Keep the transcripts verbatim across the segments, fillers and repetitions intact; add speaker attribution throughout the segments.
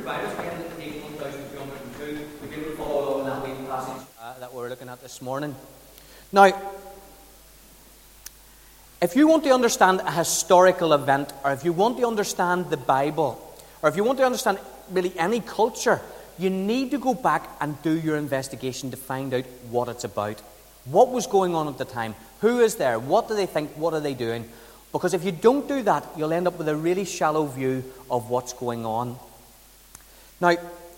Speaker 1: Bibles again at page one thousand two hundred two. We'll be able to follow along that wee passage uh, that we're looking at this morning. Now, if you want to understand a historical event, or if you want to understand the Bible, or if you want to understand really any culture, you need to go back and do your investigation to find out what it's about. What was going on at the time? Who is there? What do they think? What are they doing? Because if you don't do that, you'll end up with a really shallow view of what's going on. Now,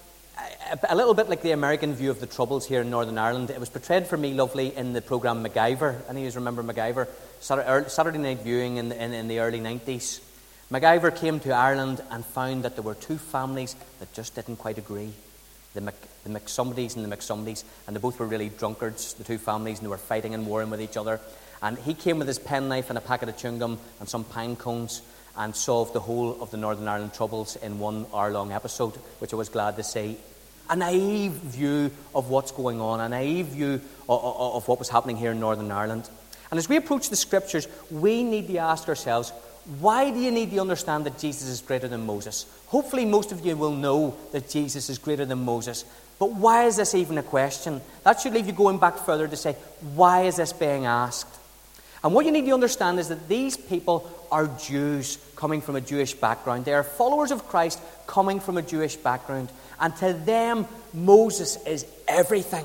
Speaker 1: a little bit like the American view of the Troubles here in Northern Ireland, it was portrayed for me lovely in the programme MacGyver. Any of you remember MacGyver? Saturday night viewing in the, in, in the early nineties. MacGyver came to Ireland and found that there were two families that just didn't quite agree. The, Mc, the McSomebodies and the McSomebodies, and they both were really drunkards, the two families, and they were fighting and warring with each other. And he came with his penknife and a packet of chewing gum and some pine cones and solved the whole of the Northern Ireland Troubles in one hour-long episode, which I was glad to see. A naive view of what's going on, a naive view of, of, of what was happening here in Northern Ireland. And as we approach the Scriptures, we need to ask ourselves, why do you need to understand that Jesus is greater than Moses? Hopefully most of you will know that Jesus is greater than Moses. But why is this even a question? That should leave you going back further to say, why is this being asked? And what you need to understand is that these people are Jews coming from a Jewish background. They are followers of Christ coming from a Jewish background. And to them, Moses is everything.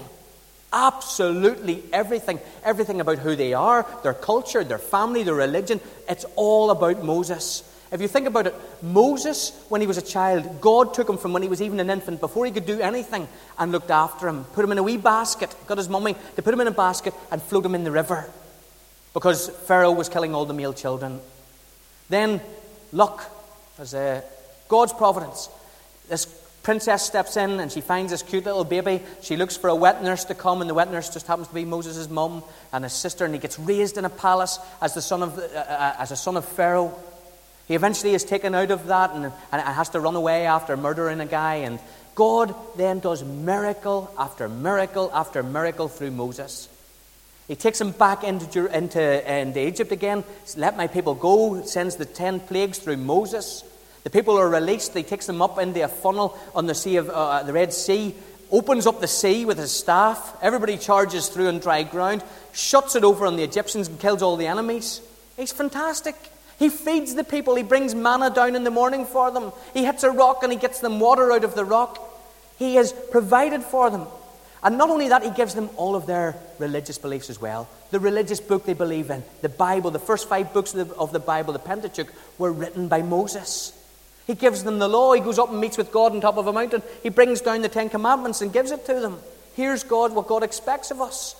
Speaker 1: Absolutely everything. Everything about who they are, their culture, their family, their religion. It's all about Moses. If you think about it, Moses, when he was a child, God took him from when he was even an infant, before he could do anything, and looked after him. Put him in a wee basket. Got his mummy to put him in a basket and float him in the river, because Pharaoh was killing all the male children. Then, look, as uh, God's providence, this princess steps in and she finds this cute little baby. She looks for a wet nurse to come, and the wet nurse just happens to be Moses' mum and his sister, and he gets raised in a palace as the son of uh, uh, as a son of Pharaoh. He eventually is taken out of that and, and has to run away after murdering a guy. And God then does miracle after miracle after miracle through Moses. He takes him back into, into, into Egypt again. Let my people go. Sends the ten plagues through Moses. The people are released. He takes them up into a funnel on the sea of uh, the Red Sea. Opens up the sea with his staff. Everybody charges through on dry ground. Shuts it over on the Egyptians and kills all the enemies. He's fantastic. He feeds the people. He brings manna down in the morning for them. He hits a rock and he gets them water out of the rock. He has provided for them. And not only that, he gives them all of their religious beliefs as well. The religious book they believe in, the Bible, the first five books of the, of the Bible, the Pentateuch, were written by Moses. He gives them the law. He goes up and meets with God on top of a mountain. He brings down the Ten Commandments and gives it to them. Here's God, what God expects of us.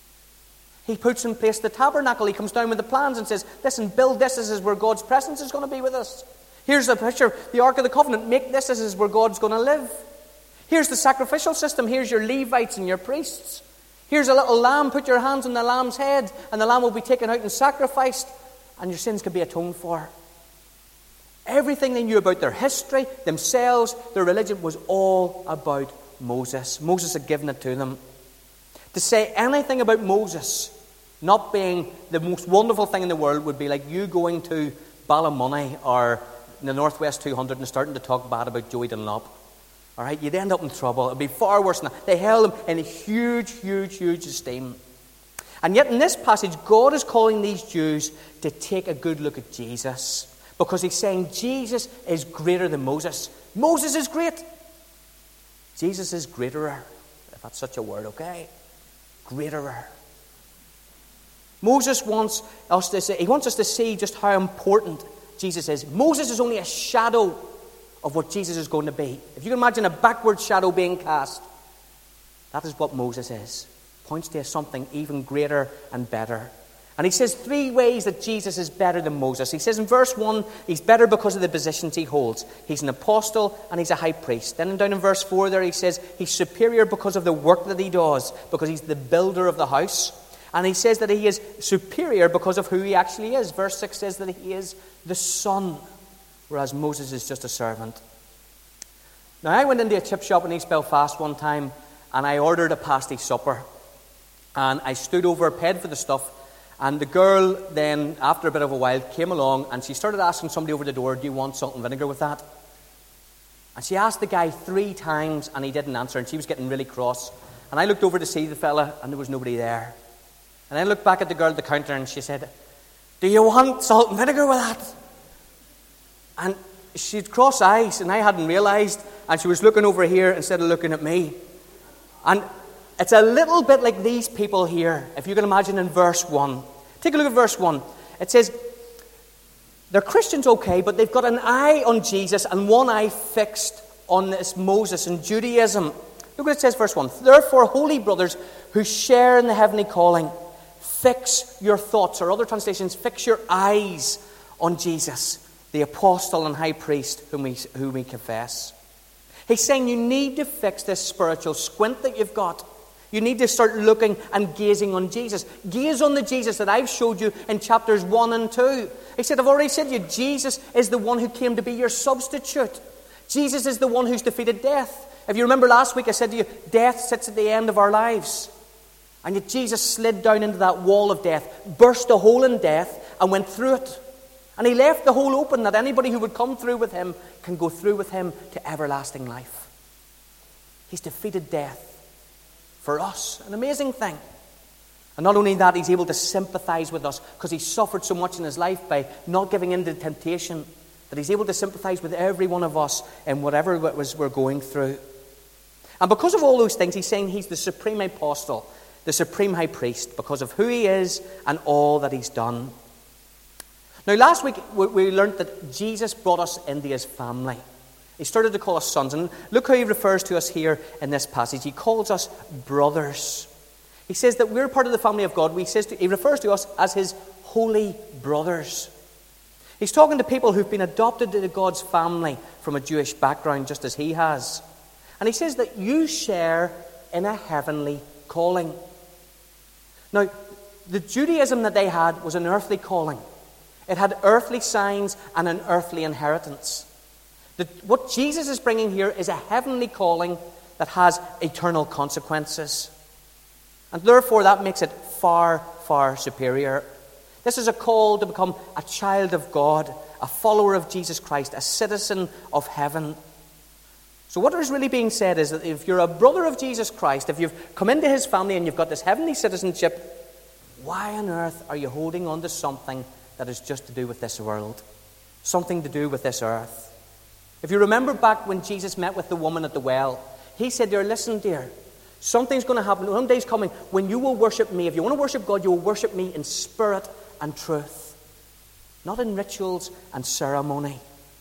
Speaker 1: He puts in place the tabernacle. He comes down with the plans and says, listen, build this. This is where God's presence is going to be with us. Here's the picture, the Ark of the Covenant. Make this. This is where God's going to live. Here's the sacrificial system. Here's your Levites and your priests. Here's a little lamb. Put your hands on the lamb's head, and the lamb will be taken out and sacrificed, and your sins can be atoned for. Everything they knew about their history, themselves, their religion, was all about Moses. Moses had given it to them. To say anything about Moses not being the most wonderful thing in the world would be like you going to Ballymoney or the Northwest two hundred and starting to talk bad about Joey Dunlop. All right, you'd end up in trouble. It'd be far worse than that. They held him in a huge, huge, huge esteem. And yet in this passage, God is calling these Jews to take a good look at Jesus, because he's saying Jesus is greater than Moses. Moses is great. Jesus is greaterer, if that's such a word, okay? Greaterer. Moses wants us to say, he wants us to see just how important Jesus is. Moses is only a shadow of what Jesus is going to be. If you can imagine a backward shadow being cast, that is what Moses is. Points to something even greater and better. And he says three ways that Jesus is better than Moses. He says in verse one, he's better because of the positions he holds. He's an apostle and he's a high priest. Then down in verse four there he says he's superior because of the work that he does, because he's the builder of the house. And he says that he is superior because of who he actually is. Verse six says that he is the son, whereas Moses is just a servant. Now, I went into a chip shop in East Belfast one time, and I ordered a pasty supper. And I stood over, paid for the stuff, and the girl then, after a bit of a while, came along, and she started asking somebody over the door, do you want salt and vinegar with that? And she asked the guy three times, and he didn't answer, and she was getting really cross. And I looked over to see the fella, and there was nobody there. And I looked back at the girl at the counter, and she said, "Do you want salt and vinegar with that?" And she had cross eyes, and I hadn't realised, and she was looking over here instead of looking at me. And it's a little bit like these people here, if you can imagine in verse one. Take a look at verse one. It says, they're Christians, okay, but they've got an eye on Jesus and one eye fixed on this Moses and Judaism. Look what it says, verse one. Therefore, holy brothers who share in the heavenly calling, fix your thoughts, or other translations, fix your eyes on Jesus, the apostle and high priest whom we, whom we confess. He's saying you need to fix this spiritual squint that you've got. You need to start looking and gazing on Jesus. Gaze on the Jesus that I've showed you in chapters one and two. He said, I've already said to you, Jesus is the one who came to be your substitute. Jesus is the one who's defeated death. If you remember last week, I said to you, death sits at the end of our lives. And yet Jesus slid down into that wall of death, burst a hole in death, and went through it. And he left the hole open that anybody who would come through with him can go through with him to everlasting life. He's defeated death for us. An amazing thing. And not only that, he's able to sympathize with us because he suffered so much in his life by not giving in to temptation that he's able to sympathize with every one of us in whatever it was we're going through. And because of all those things, he's saying he's the supreme apostle, the supreme high priest, because of who he is and all that he's done. Now, last week we learned that Jesus brought us into his family. He started to call us sons. And look how he refers to us here in this passage. He calls us brothers. He says that we're part of the family of God. He, says to, he refers to us as his holy brothers. He's talking to people who've been adopted into God's family from a Jewish background, just as he has. And he says that you share in a heavenly calling. Now, the Judaism that they had was an earthly calling. It had earthly signs and an earthly inheritance. The, what Jesus is bringing here is a heavenly calling that has eternal consequences. And therefore that makes it far, far superior. This is a call to become a child of God, a follower of Jesus Christ, a citizen of heaven. So what is really being said is that if you're a brother of Jesus Christ, if you've come into his family and you've got this heavenly citizenship, why on earth are you holding on to something that is just to do with this world? Something to do with this earth? If you remember back when Jesus met with the woman at the well, he said to her, listen, dear, something's going to happen. One day's coming when you will worship me. If you want to worship God, you will worship me in spirit and truth, not in rituals and ceremony.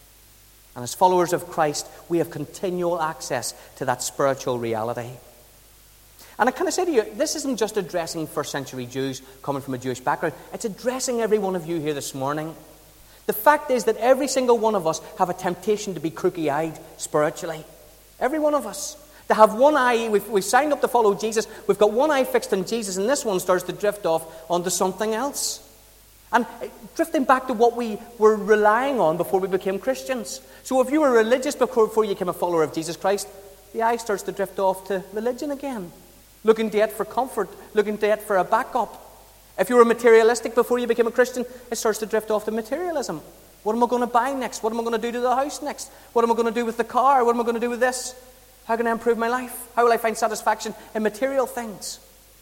Speaker 1: And as followers of Christ, we have continual access to that spiritual reality. And I kind of say to you, this isn't just addressing first century Jews coming from a Jewish background. It's addressing every one of you here this morning. The fact is that every single one of us have a temptation to be crooky-eyed spiritually. Every one of us. To have one eye, we've, we've signed up to follow Jesus, we've got one eye fixed on Jesus, and this one starts to drift off onto something else. And drifting back to what we were relying on before we became Christians. So if you were religious before, before you became a follower of Jesus Christ, the eye starts to drift off to religion again. Looking to it for comfort, looking to it for a backup. If you were materialistic before you became a Christian, it starts to drift off to materialism. What am I going to buy next? What am I going to do to the house next? What am I going to do with the car? What am I going to do with this? How can I improve my life? How will I find satisfaction in material things?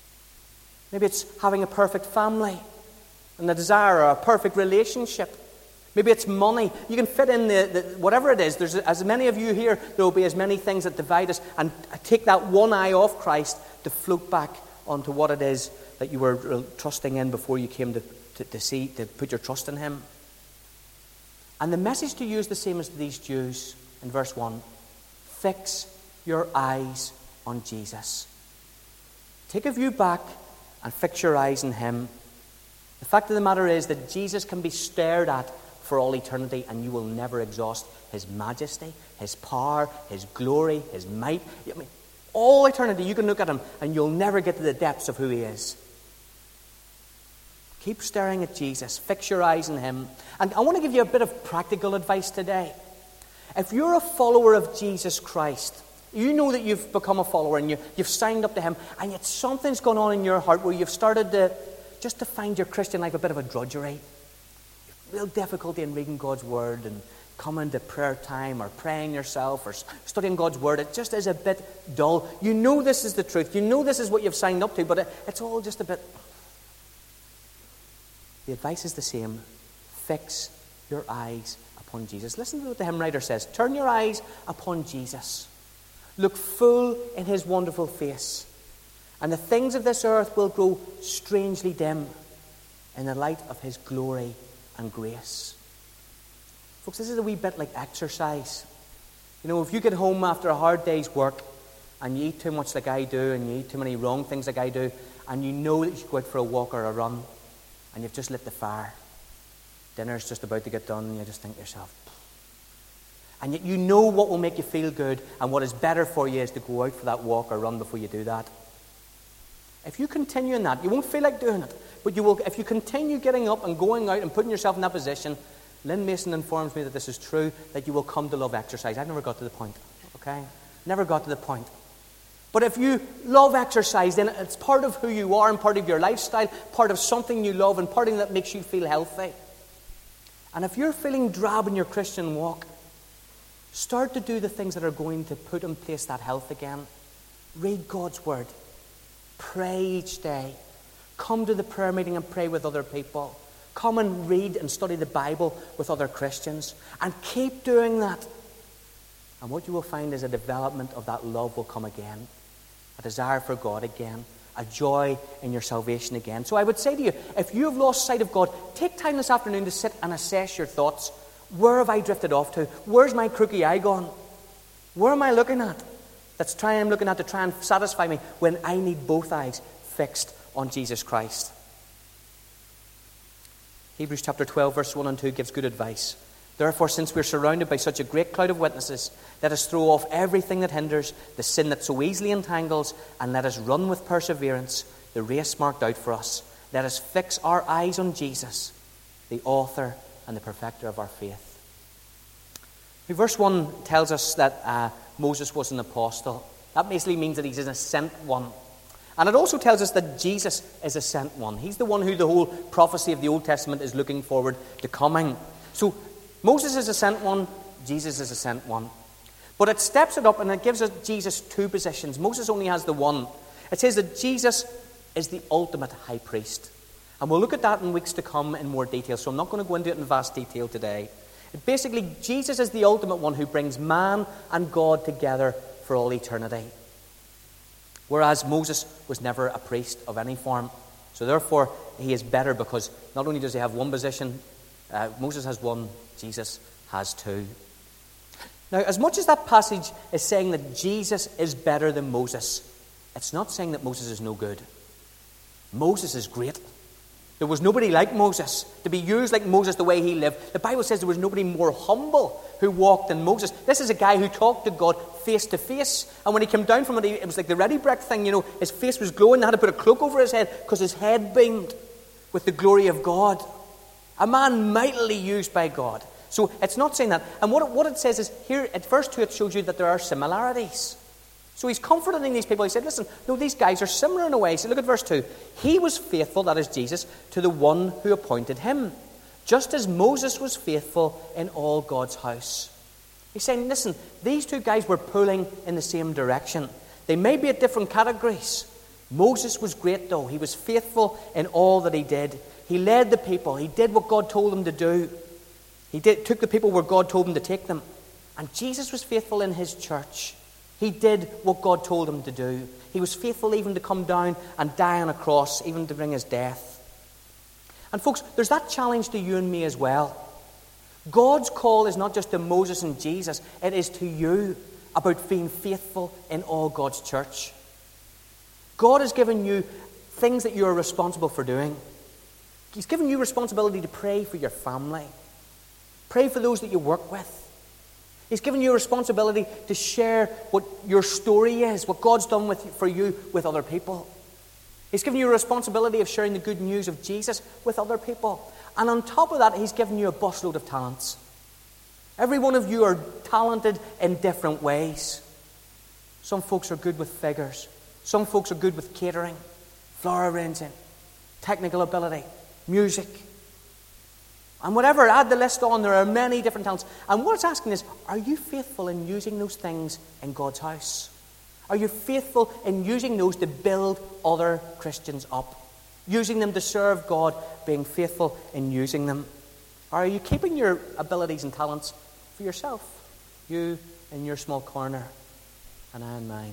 Speaker 1: Maybe it's having a perfect family and the desire or a perfect relationship. Maybe it's money. You can fit in the, the whatever it is. There's as many of you here, there will be as many things that divide us, and take that one eye off Christ to float back onto what it is that you were trusting in before you came to, to, to see, to put your trust in him. And the message to you is the same as these Jews in verse one. Fix your eyes on Jesus. Take a view back and fix your eyes on him. The fact of the matter is that Jesus can be stared at for all eternity, and you will never exhaust his majesty, his power, his glory, his might. I mean, all eternity you can look at him and you'll never get to the depths of who he is. Keep staring at Jesus. Fix your eyes on him. And I want to give you a bit of practical advice today. If you're a follower of Jesus Christ, you know that you've become a follower and you, you've signed up to him, and yet something's gone on in your heart where you've started to just to find your Christian life a bit of a drudgery. Real difficulty in reading God's word and coming to prayer time or praying yourself or studying God's Word, it just is a bit dull. You know this is the truth. You know this is what you've signed up to, but it, it's all just a bit... The advice is the same. Fix your eyes upon Jesus. Listen to what the hymn writer says. Turn your eyes upon Jesus. Look full in his wonderful face, and the things of this earth will grow strangely dim in the light of his glory and grace. Folks, this is a wee bit like exercise. You know, if you get home after a hard day's work and you eat too much like I do, and you eat too many wrong things like I do, and you know that you should go out for a walk or a run, and you've just lit the fire, dinner's just about to get done, and you just think to yourself, and yet you know what will make you feel good, and what is better for you is to go out for that walk or run before you do that. If you continue in that, you won't feel like doing it, but you will. If you continue getting up and going out and putting yourself in that position, Lynn Mason informs me that this is true, that you will come to love exercise. I never got to the point, okay? Never got to the point. But if you love exercise, then it's part of who you are and part of your lifestyle, part of something you love and part of that makes you feel healthy. And if you're feeling drab in your Christian walk, start to do the things that are going to put in place that health again. Read God's Word. Pray each day. Come to the prayer meeting and pray with other people. Come and read and study the Bible with other Christians. And keep doing that. And what you will find is a development of that love will come again. A desire for God again. A joy in your salvation again. So I would say to you, if you have lost sight of God, take time this afternoon to sit and assess your thoughts. Where have I drifted off to? Where's my crooky eye gone? Where am I looking at? That's trying, I'm looking at to try and satisfy me when I need both eyes fixed on Jesus Christ. Hebrews chapter twelve, verse one and two gives good advice. Therefore, since we're surrounded by such a great cloud of witnesses, let us throw off everything that hinders, the sin that so easily entangles, and let us run with perseverance the race marked out for us. Let us fix our eyes on Jesus, the author and the perfecter of our faith. Verse one tells us that uh, Moses was an apostle. That basically means that he's a sent one. And it also tells us that Jesus is a sent one. He's the one who the whole prophecy of the Old Testament is looking forward to coming. So Moses is a sent one, Jesus is a sent one. But it steps it up and it gives us Jesus two positions. Moses only has the one. It says that Jesus is the ultimate high priest. And we'll look at that in weeks to come in more detail, so I'm not going to go into it in vast detail today. It basically, Jesus is the ultimate one who brings man and God together for all eternity. Whereas Moses was never a priest of any form. So therefore, he is better because not only does he have one position, uh, Moses has one, Jesus has two. Now, as much as that passage is saying that Jesus is better than Moses, it's not saying that Moses is no good. Moses is great. There was nobody like Moses, to be used like Moses the way he lived. The Bible says there was nobody more humble who walked than Moses. This is a guy who talked to God face to face. And when he came down from it, it was like the ready break thing, you know, his face was glowing. They had to put a cloak over his head because his head beamed with the glory of God. A man mightily used by God. So it's not saying that. And what it, what it says is, here at verse two, it shows you that there are similarities. So he's comforting these people. He said, listen, no, these guys are similar in a way. So look at verse two. He was faithful, that is Jesus, to the one who appointed him, just as Moses was faithful in all God's house. He's saying, listen, these two guys were pulling in the same direction. They may be at different categories. Moses was great, though. He was faithful in all that he did. He led the people. He did what God told him to do. He did, took the people where God told him to take them. And Jesus was faithful in his church. He did what God told him to do. He was faithful even to come down and die on a cross, even to bring his death. And folks, there's that challenge to you and me as well. God's call is not just to Moses and Jesus, it is to you about being faithful in all God's church. God has given you things that you are responsible for doing. He's given you responsibility to pray for your family. Pray for those that you work with. He's given you a responsibility to share what your story is, what God's done with, for you with other people. He's given you a responsibility of sharing the good news of Jesus with other people. And on top of that, he's given you a busload of talents. Every one of you are talented in different ways. Some folks are good with figures. Some folks are good with catering, flower arranging, technical ability, music. And whatever, add the list on, there are many different talents. And what it's asking is, are you faithful in using those things in God's house? Are you faithful in using those to build other Christians up? Using them to serve God, being faithful in using them? Or are you keeping your abilities and talents for yourself? You in your small corner, and I in mine.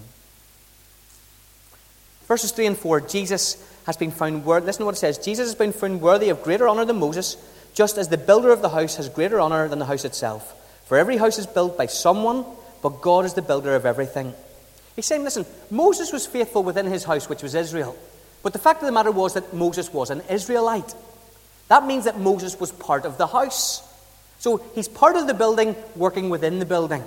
Speaker 1: Verses three and four, Jesus has been found worthy. Listen to what it says. Jesus has been found worthy of greater honor than Moses, just as the builder of the house has greater honor than the house itself. For every house is built by someone, but God is the builder of everything. He's saying, listen, Moses was faithful within his house, which was Israel. But the fact of the matter was that Moses was an Israelite. That means that Moses was part of the house. So he's part of the building, working within the building.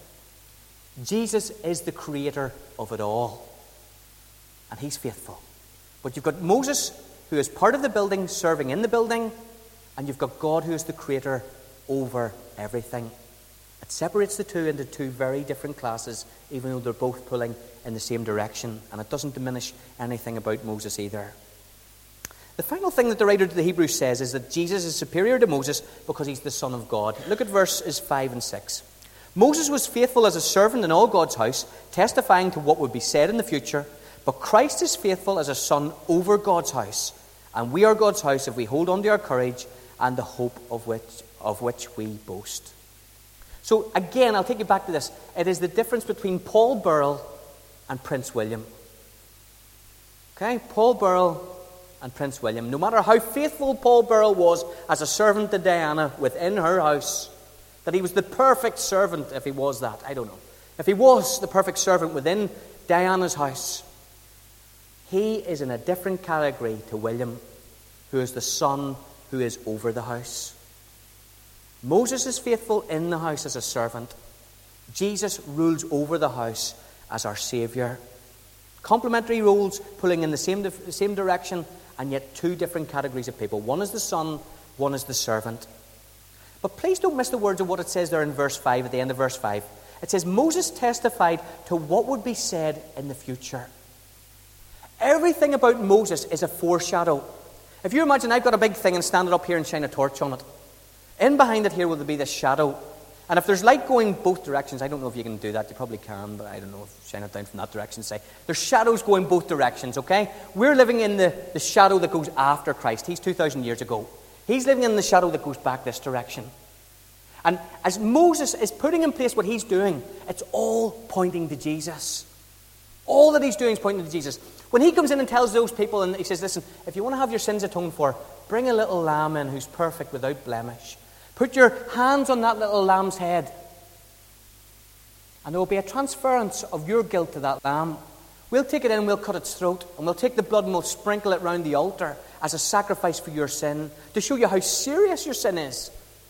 Speaker 1: Jesus is the creator of it all. And he's faithful. But you've got Moses, who is part of the building, serving in the building. And you've got God, who is the creator over everything. It separates the two into two very different classes, even though they're both pulling in the same direction. And it doesn't diminish anything about Moses either. The final thing that the writer to the Hebrews says is that Jesus is superior to Moses because he's the Son of God. Look at verses five and six. Moses was faithful as a servant in all God's house, testifying to what would be said in the future. But Christ is faithful as a son over God's house. And we are God's house if we hold on to our courage and the hope of which, of which we boast. So again, I'll take you back to this. It is the difference between Paul Burrell and Prince William. Okay, Paul Burrell and Prince William. No matter how faithful Paul Burrell was as a servant to Diana within her house, that he was the perfect servant, if he was that, I don't know. If he was the perfect servant within Diana's house, he is in a different category to William, who is the son who is over the house. Moses is faithful in the house as a servant. Jesus rules over the house as our Saviour. Complementary roles pulling in the same, the same direction, and yet two different categories of people. One is the son, one is the servant. But please don't miss the words of what it says there in verse five, at the end of verse five. It says, Moses testified to what would be said in the future. Everything about Moses is a foreshadow. If you imagine I've got a big thing and stand it up here and shine a torch on it. In behind it here will be this shadow. And if there's light going both directions, I don't know if you can do that. You probably can, but I don't know if shine it down from that direction. Say there's shadows going both directions, okay? We're living in the, the shadow that goes after Christ. He's two thousand years ago. He's living in the shadow that goes back this direction. And as Moses is putting in place what he's doing, it's all pointing to Jesus. All that he's doing is pointing to Jesus. When he comes in and tells those people, and he says, listen, if you want to have your sins atoned for, bring a little lamb in who's perfect without blemish. Put your hands on that little lamb's head. And there will be a transference of your guilt to that lamb. We'll take it in and we'll cut its throat. And we'll take the blood and we'll sprinkle it round the altar as a sacrifice for your sin, to show you how serious your sin is.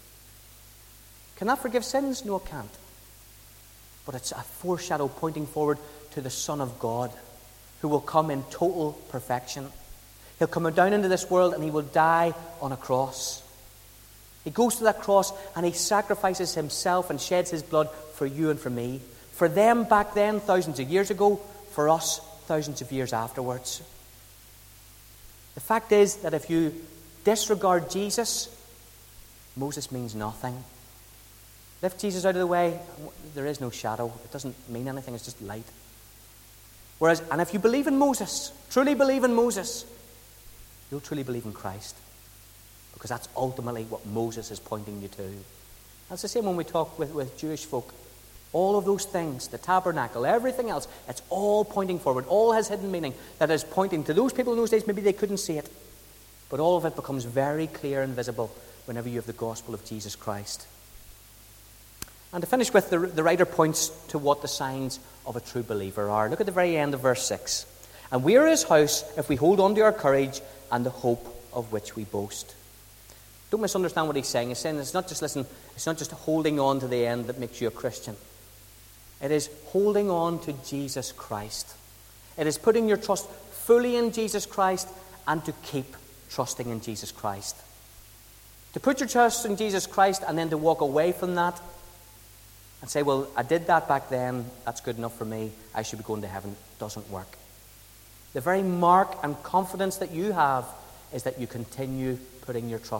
Speaker 1: Can that forgive sins? No, it can't. But it's a foreshadow pointing forward to the Son of God, who will come in total perfection. He'll come down into this world and he will die on a cross. He goes to that cross and he sacrifices himself and sheds his blood for you and for me. For them back then, thousands of years ago. For us, thousands of years afterwards. The fact is that if you disregard Jesus, Moses means nothing. Lift Jesus out of the way, there is no shadow. It doesn't mean anything, it's just light. Whereas, and if you believe in Moses, truly believe in Moses, you'll truly believe in Christ. Because that's ultimately what Moses is pointing you to. That's the same when we talk with, with Jewish folk. All of those things, the tabernacle, everything else, it's all pointing forward. All has hidden meaning that is pointing to those people in those days. Maybe they couldn't see it. But all of it becomes very clear and visible whenever you have the gospel of Jesus Christ. And to finish with, the, the writer points to what the signs of a true believer are. Look at the very end of verse six. And we are his house if we hold on to our courage and the hope of which we boast. Don't misunderstand what he's saying. He's saying it's not just, listen, it's not just holding on to the end that makes you a Christian. It is holding on to Jesus Christ. It is putting your trust fully in Jesus Christ and to keep trusting in Jesus Christ. To put your trust in Jesus Christ and then to walk away from that and say, well, I did that back then, that's good enough for me, I should be going to heaven, doesn't work. The very mark and confidence that you have is that you continue putting your trust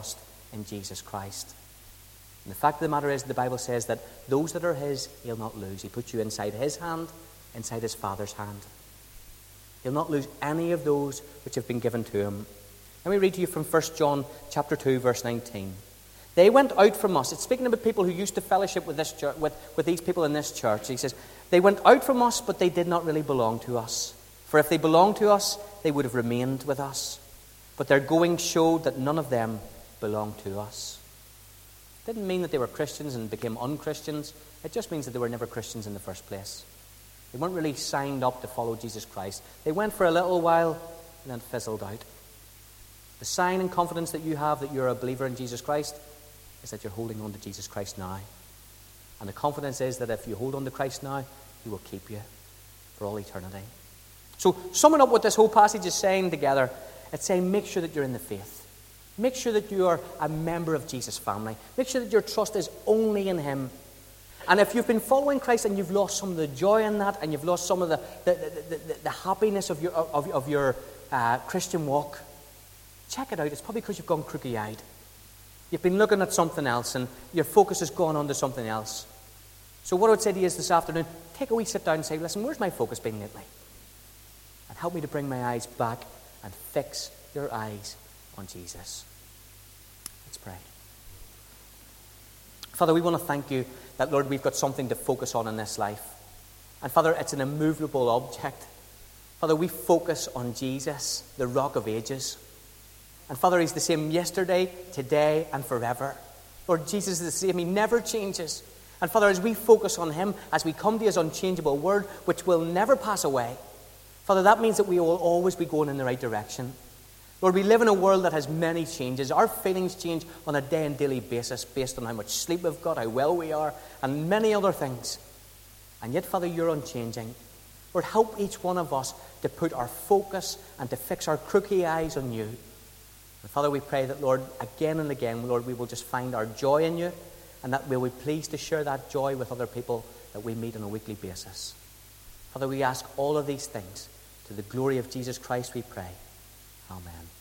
Speaker 1: in Jesus Christ. And the fact of the matter is, the Bible says that those that are his, he'll not lose. He puts you inside his hand, inside his Father's hand. He'll not lose any of those which have been given to him. Let me read to you from First John chapter two, verse nineteen. They went out from us. It's speaking about people who used to fellowship with this church, with, with these people in this church. He says, they went out from us, but they did not really belong to us. For if they belonged to us, they would have remained with us. But their going showed that none of them belonged to us. Didn't mean that they were Christians and became unchristians. It just means that they were never Christians in the first place. They weren't really signed up to follow Jesus Christ. They went for a little while and then fizzled out. The sign and confidence that you have that you're a believer in Jesus Christ is that you're holding on to Jesus Christ now. And the confidence is that if you hold on to Christ now, he will keep you for all eternity. So, summing up what this whole passage is saying together, it's saying make sure that you're in the faith. Make sure that you are a member of Jesus' family. Make sure that your trust is only in him. And if you've been following Christ and you've lost some of the joy in that, and you've lost some of the, the, the, the, the happiness of your, of, of your uh, Christian walk, check it out. It's probably because you've gone crookey-eyed. You've been looking at something else, and your focus has gone on to something else. So what I would say to you is this afternoon, take a wee sit down and say, listen, where's my focus been lately? And help me to bring my eyes back and fix your eyes on Jesus. Let's pray. Father, we want to thank you that, Lord, we've got something to focus on in this life. And Father, it's an immovable object. Father, we focus on Jesus, the rock of ages. And Father, he's the same yesterday, today, and forever. Lord, Jesus is the same. He never changes. And Father, as we focus on him, as we come to his unchangeable word, which will never pass away, Father, that means that we will always be going in the right direction. Lord, we live in a world that has many changes. Our feelings change on a day and daily basis based on how much sleep we've got, how well we are, and many other things. And yet, Father, you're unchanging. Lord, help each one of us to put our focus and to fix our crooked eyes on you. And Father, we pray that, Lord, again and again, Lord, we will just find our joy in you, and that we'll be pleased to share that joy with other people that we meet on a weekly basis. Father, we ask all of these things to the glory of Jesus Christ, we pray. Amen.